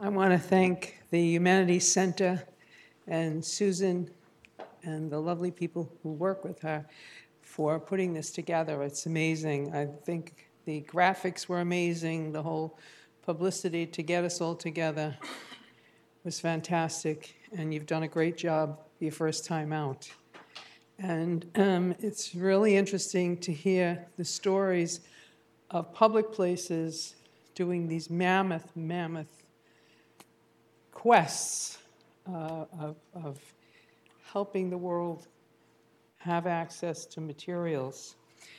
I want to thank the Humanities Center and Susan and the lovely people who work with her for putting this together. It's amazing. I think the graphics were amazing. The whole publicity to get us all together was fantastic, and you've done a great job your first time out. And it's really interesting to hear the stories of public places doing these mammoth quests of helping the world have access to materials.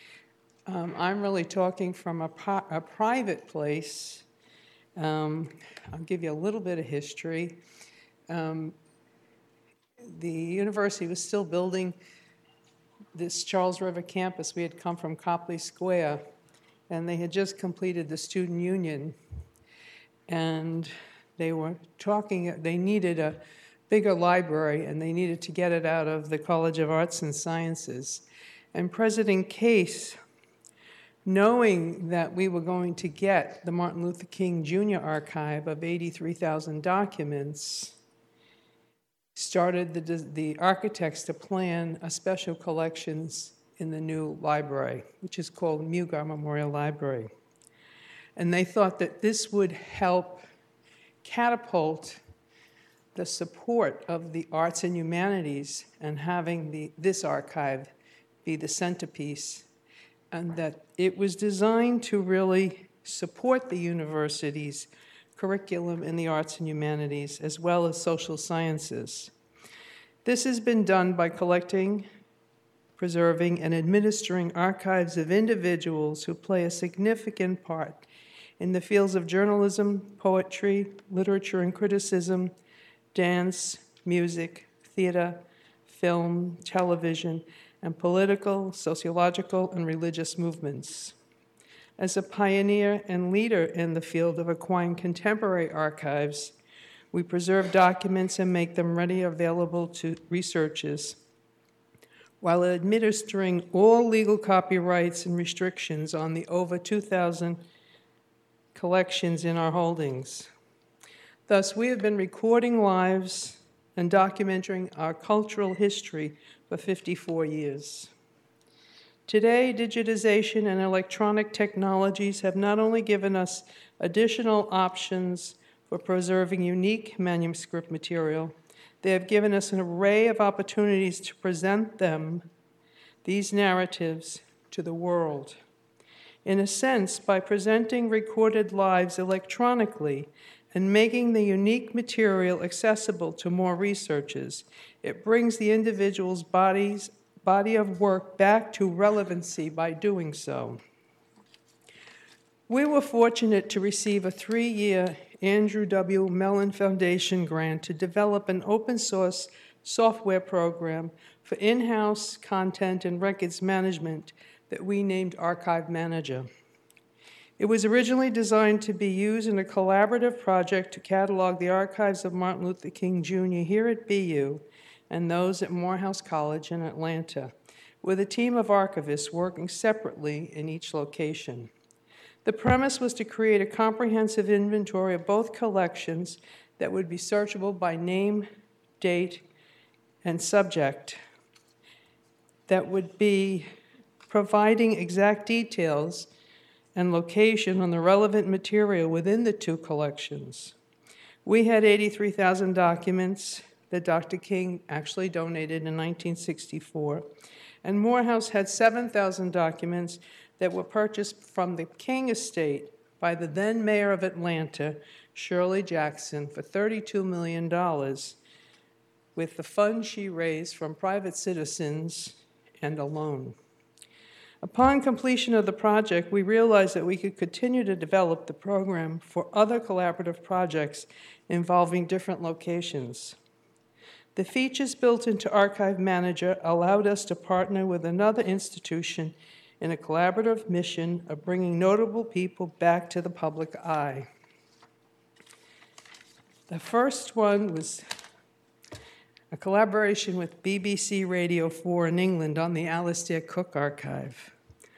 I'm really talking from a private place. I'll give you a little bit of history. The university was still building this Charles River campus. We had come from Copley Square, and they had just completed the student union. And they were talking, they needed a bigger library, and they needed to get it out of the College of Arts and Sciences. And President Case, knowing that we were going to get the Martin Luther King Jr. archive of 83,000 documents, started the architects to plan a special collections in the new library, which is called Mugar Memorial Library. And they thought that this would help catapult the support of the arts and humanities and having this archive be the centerpiece, and that it was designed to really support the university's curriculum in the arts and humanities as well as social sciences. This has been done by collecting, preserving, and administering archives of individuals who play a significant part in the fields of journalism, poetry, literature and criticism, dance, music, theater, film, television, and political, sociological, and religious movements. As a pioneer and leader in the field of acquiring contemporary archives, we preserve documents and make them ready available to researchers, while administering all legal copyrights and restrictions on the over 2,000 collections in our holdings. Thus, we have been recording lives and documenting our cultural history for 54 years. Today, digitization and electronic technologies have not only given us additional options for preserving unique manuscript material, they have given us an array of opportunities to present these narratives, to the world. In a sense, by presenting recorded lives electronically and making the unique material accessible to more researchers, it brings the individual's body of work back to relevancy by doing so. We were fortunate to receive a 3-year Andrew W. Mellon Foundation grant to develop an open source software program for in-house content and records management that we named Archive Manager. It was originally designed to be used in a collaborative project to catalog the archives of Martin Luther King Jr. here at BU and those at Morehouse College in Atlanta, with a team of archivists working separately in each location. The premise was to create a comprehensive inventory of both collections that would be searchable by name, date, and subject, that would be providing exact details and location on the relevant material within the two collections. We had 83,000 documents that Dr. King actually donated in 1964, and Morehouse had 7,000 documents that were purchased from the King estate by the then mayor of Atlanta, Shirley Jackson, for $32 million, with the funds she raised from private citizens and a loan. Upon completion of the project, we realized that we could continue to develop the program for other collaborative projects involving different locations. The features built into Archive Manager allowed us to partner with another institution in a collaborative mission of bringing notable people back to the public eye. The first one was a collaboration with BBC Radio 4 in England on the Alastair Cook archive.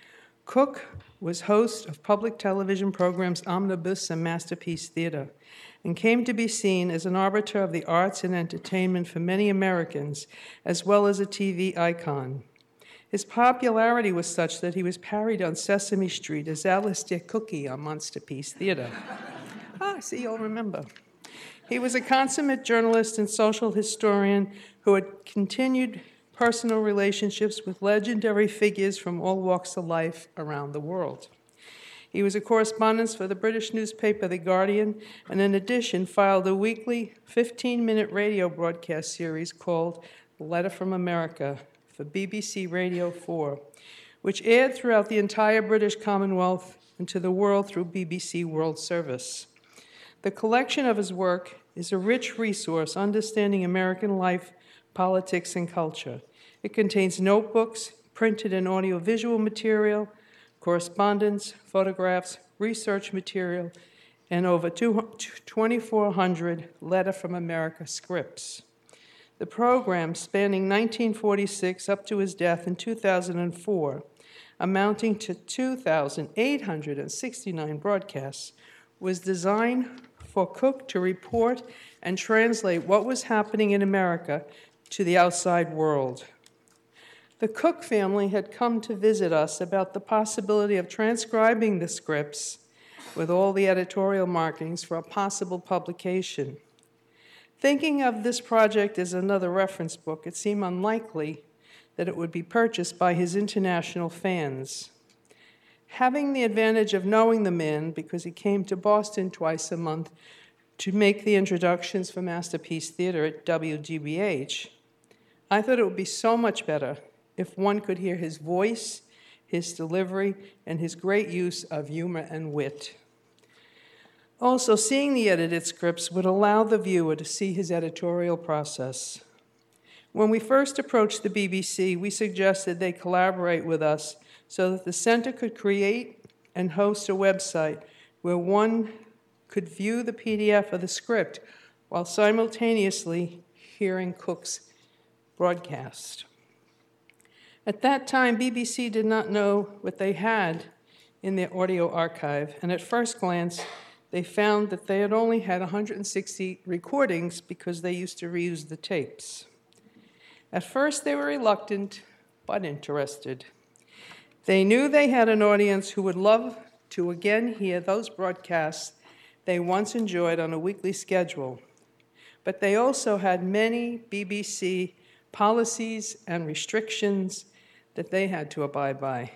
Cook was host of public television programs Omnibus and Masterpiece Theatre, and came to be seen as an arbiter of the arts and entertainment for many Americans, as well as a TV icon. His popularity was such that he was parodied on Sesame Street as Alistair Cookie on Monster Piece Theater. See, you'll remember. He was a consummate journalist and social historian who had continued personal relationships with legendary figures from all walks of life around the world. He was a correspondent for the British newspaper The Guardian, and in addition filed a weekly 15-minute radio broadcast series called Letter from America for BBC Radio 4, which aired throughout the entire British Commonwealth and to the world through BBC World Service. The collection of his work is a rich resource understanding American life, politics, and culture. It contains notebooks, printed and audiovisual material, correspondence, photographs, research material, and over 2,400 Letter from America scripts. The program, spanning 1946 up to his death in 2004, amounting to 2,869 broadcasts, was designed for Cook to report and translate what was happening in America to the outside world. The Cook family had come to visit us about the possibility of transcribing the scripts with all the editorial markings for a possible publication. Thinking of this project as another reference book, it seemed unlikely that it would be purchased by his international fans. Having the advantage of knowing the man, because he came to Boston twice a month to make the introductions for Masterpiece Theater at WGBH, I thought it would be so much better if one could hear his voice, his delivery, and his great use of humor and wit. Also, seeing the edited scripts would allow the viewer to see his editorial process. When we first approached the BBC, we suggested they collaborate with us so that the center could create and host a website where one could view the PDF of the script while simultaneously hearing Cook's broadcast. At that time, BBC did not know what they had in their audio archive, and at first glance, they found that they had only had 160 recordings because they used to reuse the tapes. At first, they were reluctant, but interested. They knew they had an audience who would love to again hear those broadcasts they once enjoyed on a weekly schedule, but they also had many BBC policies and restrictions that they had to abide by.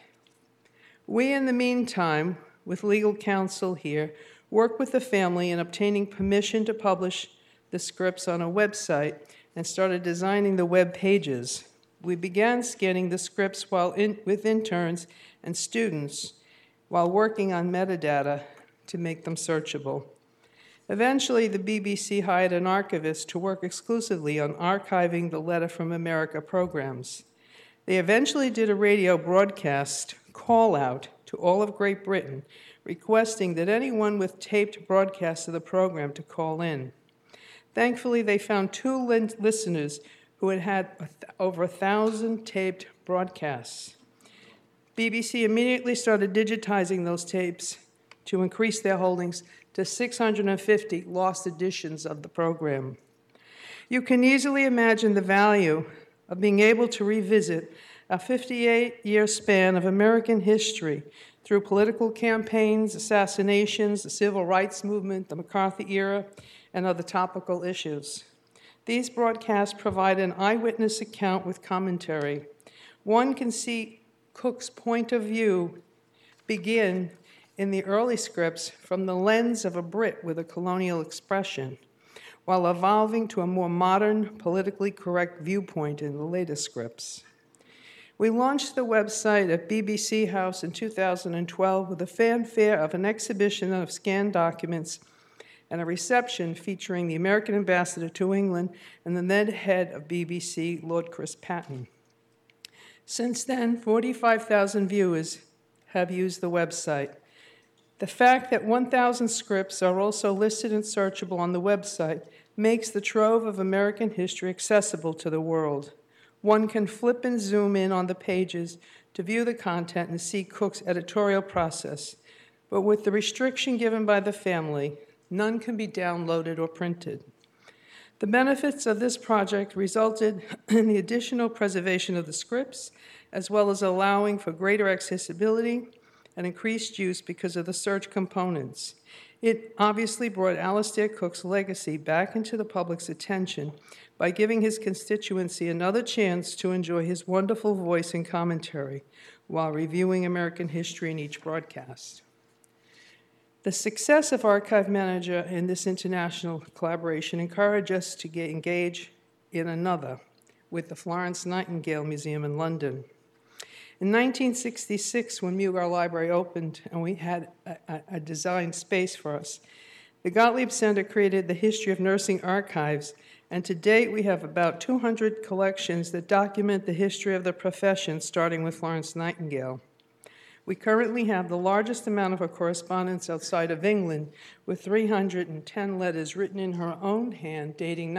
We, in the meantime, with legal counsel here, worked with the family in obtaining permission to publish the scripts on a website and started designing the web pages. We began scanning the scripts with interns and students while working on metadata to make them searchable. Eventually, the BBC hired an archivist to work exclusively on archiving the Letter from America programs. They eventually did a radio broadcast call-out to all of Great Britain, requesting that anyone with taped broadcasts of the program to call in. Thankfully, they found 2 listeners who had had over 1,000 taped broadcasts. BBC immediately started digitizing those tapes to increase their holdings to 650 lost editions of the program. You can easily imagine the value of being able to revisit a 58-year span of American history through political campaigns, assassinations, the civil rights movement, the McCarthy era, and other topical issues. These broadcasts provide an eyewitness account with commentary. One can see Cook's point of view begin in the early scripts from the lens of a Brit with a colonial expression, while evolving to a more modern, politically correct viewpoint in the later scripts. We launched the website at BBC House in 2012 with a fanfare of an exhibition of scanned documents and a reception featuring the American ambassador to England and the then head of BBC, Lord Chris Patten. Since then, 45,000 viewers have used the website. The fact that 1,000 scripts are also listed and searchable on the website makes the trove of American history accessible to the world. One can flip and zoom in on the pages to view the content and see Cook's editorial process, but with the restriction given by the family, None can be downloaded or printed. The benefits of this project resulted in the additional preservation of the scripts, as well as allowing for greater accessibility and increased use because of the search components. It obviously brought Alistair Cook's legacy back into the public's attention by giving his constituency another chance to enjoy his wonderful voice and commentary while reviewing American history in each broadcast. The success of Archive Manager in this international collaboration encouraged us to engage in another with the Florence Nightingale Museum in London. In 1966, when Mugar Library opened and we had a designed space for us, the Gottlieb Center created the History of Nursing Archives, and to date we have about 200 collections that document the history of the profession, starting with Florence Nightingale. We currently have the largest amount of her correspondence outside of England, with 310 letters written in her own hand dating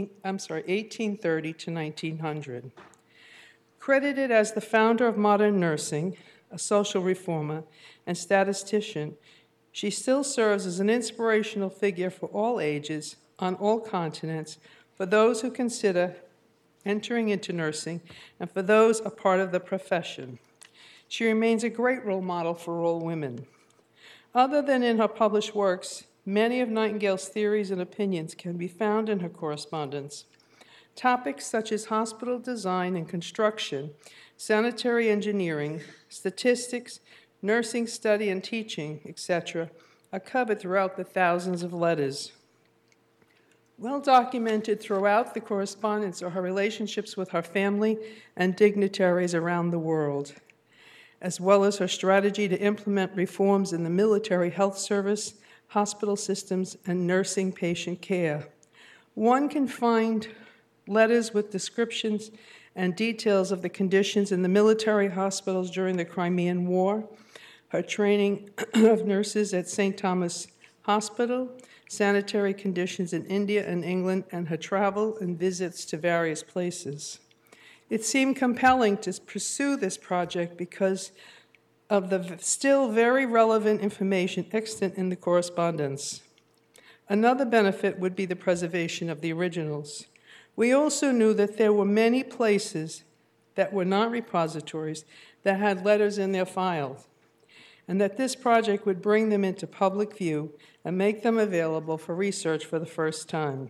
1830 to 1900. Credited as the founder of modern nursing, a social reformer, and statistician, she still serves as an inspirational figure for all ages, on all continents, for those who consider entering into nursing, and for those a part of the profession. She remains a great role model for all women. Other than in her published works, many of Nightingale's theories and opinions can be found in her correspondence. Topics such as hospital design and construction, sanitary engineering, statistics, nursing study and teaching, etc., are covered throughout the thousands of letters. Well documented throughout the correspondence are her relationships with her family and dignitaries around the world, as well as her strategy to implement reforms in the military health service, hospital systems, and nursing patient care. One can find letters with descriptions and details of the conditions in the military hospitals during the Crimean War, her training of nurses at St. Thomas Hospital, sanitary conditions in India and England, and her travel and visits to various places. It seemed compelling to pursue this project because of the still very relevant information extant in the correspondence. Another benefit would be the preservation of the originals. We also knew that there were many places that were not repositories that had letters in their files, and that this project would bring them into public view and make them available for research for the first time.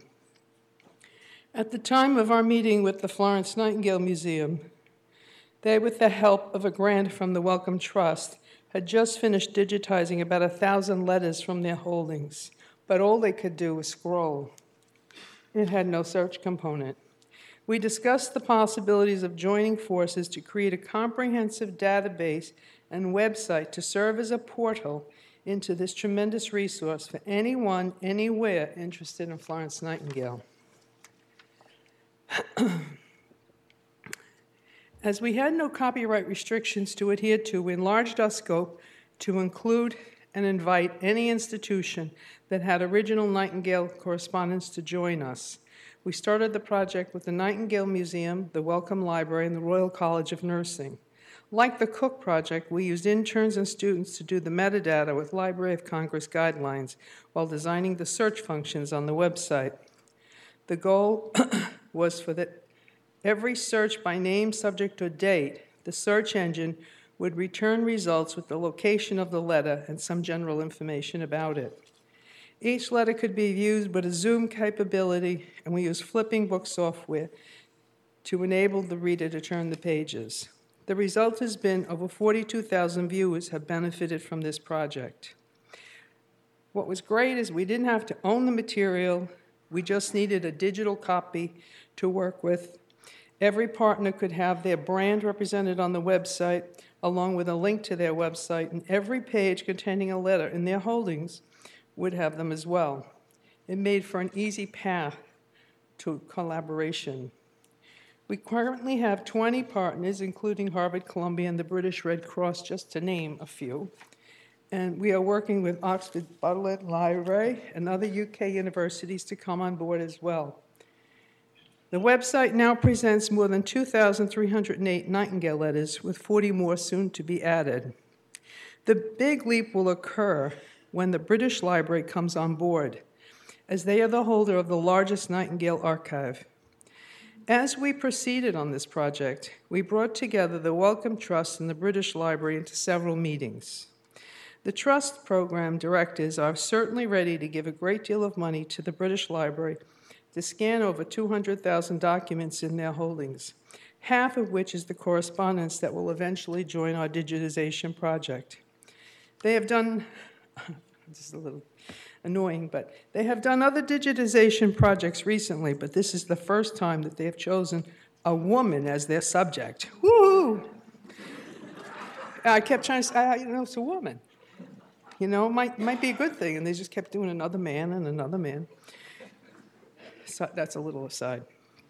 At the time of our meeting with the Florence Nightingale Museum, they, with the help of a grant from the Wellcome Trust, had just finished digitizing about 1,000 letters from their holdings, but all they could do was scroll. It had no search component. We discussed the possibilities of joining forces to create a comprehensive database and website to serve as a portal into this tremendous resource for anyone, anywhere interested in Florence Nightingale. As we had no copyright restrictions to adhere to, we enlarged our scope to include and invite any institution that had original Nightingale correspondence to join us. We started the project with the Nightingale Museum, the Wellcome Library, and the Royal College of Nursing. Like the Cook Project, we used interns and students to do the metadata with Library of Congress guidelines while designing the search functions on the website. The goal was for every search by name, subject, or date, the search engine would return results with the location of the letter and some general information about it. Each letter could be viewed with a zoom capability, and we used flipping book software to enable the reader to turn the pages. The result has been over 42,000 viewers have benefited from this project. What was great is we didn't have to own the material, we just needed a digital copy to work with. Every partner could have their brand represented on the website, along with a link to their website, and every page containing a letter in their holdings would have them as well. It made for an easy path to collaboration. We currently have 20 partners, including Harvard, Columbia, and the British Red Cross, just to name a few. And we are working with Oxford Bartlett Library and other UK universities to come on board as well. The website now presents more than 2,308 Nightingale letters, with 40 more soon to be added. The big leap will occur when the British Library comes on board, as they are the holder of the largest Nightingale archive. As we proceeded on this project, we brought together the Wellcome Trust and the British Library into several meetings. The Trust program directors are certainly ready to give a great deal of money to the British Library to scan over 200,000 documents in their holdings, half of which is the correspondence that will eventually join our digitization project. They have done, this is a little annoying, but they have done other digitization projects recently, but this is the first time that they have chosen a woman as their subject. Woo! I kept trying to say, it's a woman. Might be a good thing, and they just kept doing another man and another man. So that's a little aside.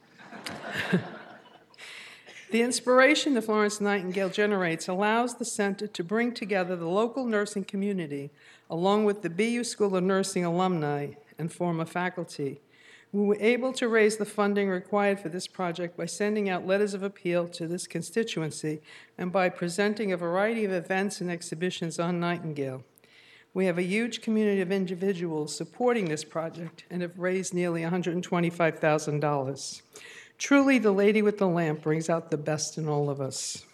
The inspiration that Florence Nightingale generates allows the center to bring together the local nursing community, along with the BU School of Nursing alumni and former faculty. We were able to raise the funding required for this project by sending out letters of appeal to this constituency and by presenting a variety of events and exhibitions on Nightingale. We have a huge community of individuals supporting this project and have raised nearly $125,000. Truly, the lady with the lamp brings out the best in all of us.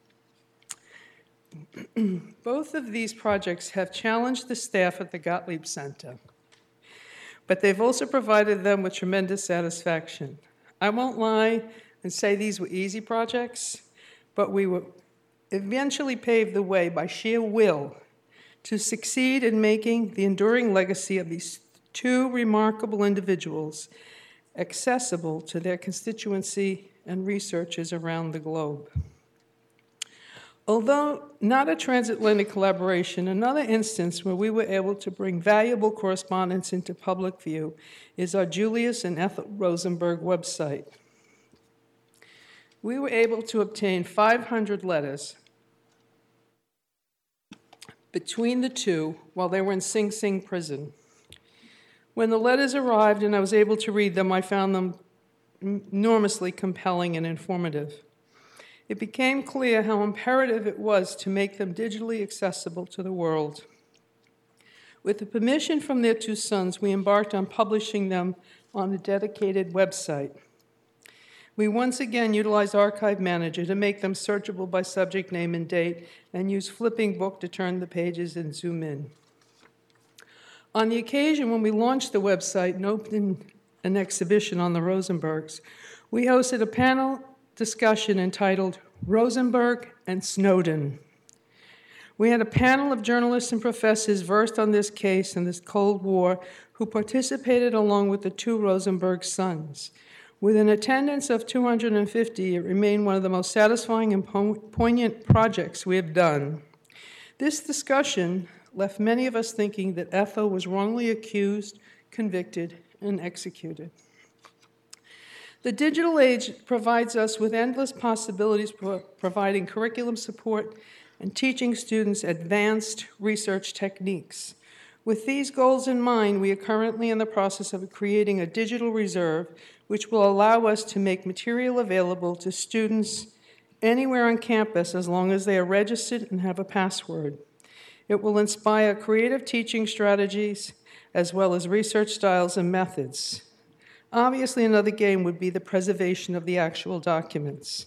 Both of these projects have challenged the staff at the Gottlieb Center, but they've also provided them with tremendous satisfaction. I won't lie and say these were easy projects, but we were eventually paved the way by sheer will to succeed in making the enduring legacy of these two remarkable individuals accessible to their constituency and researchers around the globe. Although not a transatlantic collaboration, another instance where we were able to bring valuable correspondence into public view is our Julius and Ethel Rosenberg website. We were able to obtain 500 letters between the two while they were in Sing Sing prison. When the letters arrived and I was able to read them, I found them enormously compelling and informative. It became clear how imperative it was to make them digitally accessible to the world. With the permission from their two sons, we embarked on publishing them on a dedicated website. We once again utilized Archive Manager to make them searchable by subject name and date and use Flipping Book to turn the pages and zoom in. On the occasion when we launched the website and opened an exhibition on the Rosenbergs, we hosted a panel discussion entitled Rosenberg and Snowden. We had a panel of journalists and professors versed on this case and this Cold War who participated along with the two Rosenberg sons. With an attendance of 250, it remained one of the most satisfying and poignant projects we have done. This discussion left many of us thinking that Ethel was wrongly accused, convicted, and executed. The digital age provides us with endless possibilities for providing curriculum support and teaching students advanced research techniques. With these goals in mind, we are currently in the process of creating a digital reserve which will allow us to make material available to students anywhere on campus as long as they are registered and have a password. It will inspire creative teaching strategies as well as research styles and methods. Obviously, another game would be the preservation of the actual documents.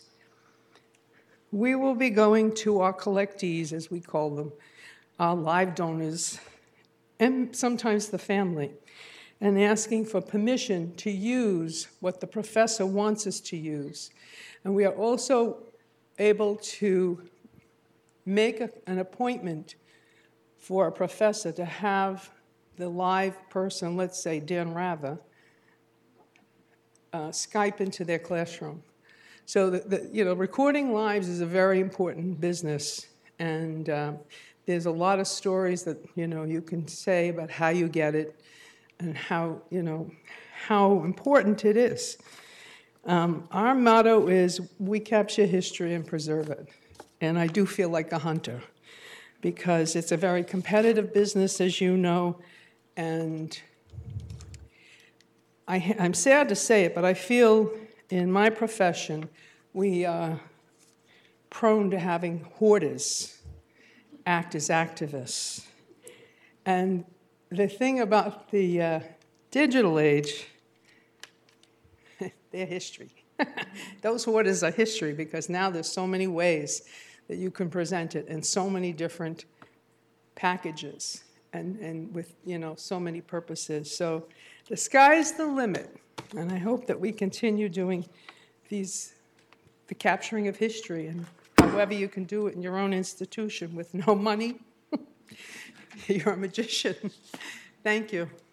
We will be going to our collectees, as we call them, our live donors, and sometimes the family, and asking for permission to use what the professor wants us to use. And we are also able to make an appointment for a professor to have the live person, let's say Dan Rather, Skype into their classroom. So recording lives is a very important business, and there's a lot of stories that you can say about how you get it and how important it is. Our motto is we capture history and preserve it, and I do feel like a hunter because it's a very competitive business, as you know, and I'm sad to say it, but I feel in my profession we are prone to having hoarders act as activists. And the thing about the digital age, their history. Those orders are history because now there's so many ways that you can present it in so many different packages and with, so many purposes. So the sky's the limit. And I hope that we continue doing the capturing of history, and however you can do it in your own institution with no money, you're a magician. Thank you.